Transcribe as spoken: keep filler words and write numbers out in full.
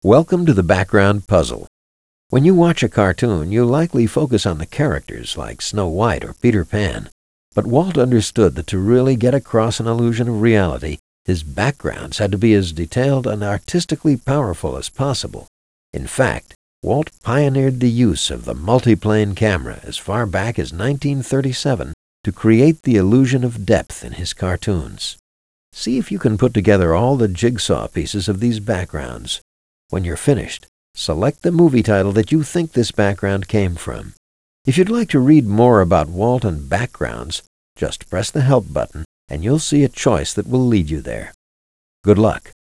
Welcome to the background puzzle. When you watch a cartoon, you likely focus on the characters like Snow White or Peter Pan. But Walt understood that to really get across an illusion of reality, his backgrounds had to be as detailed and artistically powerful as possible. In fact, Walt pioneered the use of the multiplane camera as far back as nineteen thirty-seven to create the illusion of depth in his cartoons. See if you can put together all the jigsaw pieces of these backgrounds. When you're finished, select the movie title that you think this background came from. If you'd like to read more about Walt and backgrounds, just press the Help button and you'll see a choice that will lead you there. Good luck.